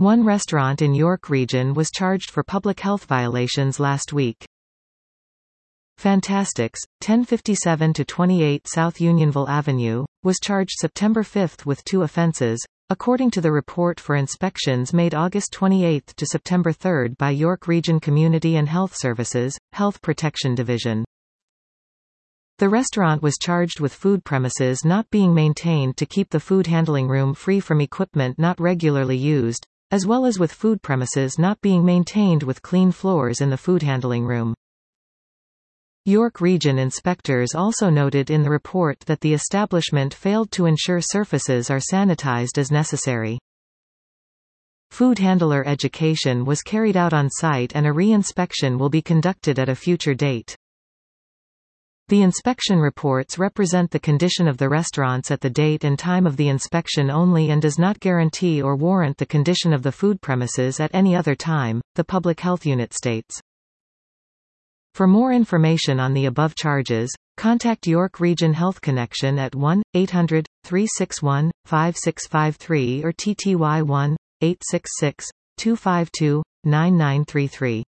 One restaurant in York Region was charged for public health violations last week. Fantastics, 1057-28 South Unionville Avenue, was charged September 5 with 2 offenses, according to the report for inspections made August 28 to September 3 by York Region Community and Health Services, Health Protection Division. The restaurant was charged with food premises not being maintained to keep the food handling room free from equipment not regularly used, as well as with food premises not being maintained with clean floors in the food handling room. York Region inspectors also noted in the report that the establishment failed to ensure surfaces are sanitized as necessary. Food handler education was carried out on site and a re-inspection will be conducted at a future date. The inspection reports represent the condition of the restaurants at the date and time of the inspection only and does not guarantee or warrant the condition of the food premises at any other time, the Public Health Unit states. For more information on the above charges, contact York Region Health Connection at 1-800-361-5653 or TTY 1-866-252-9933.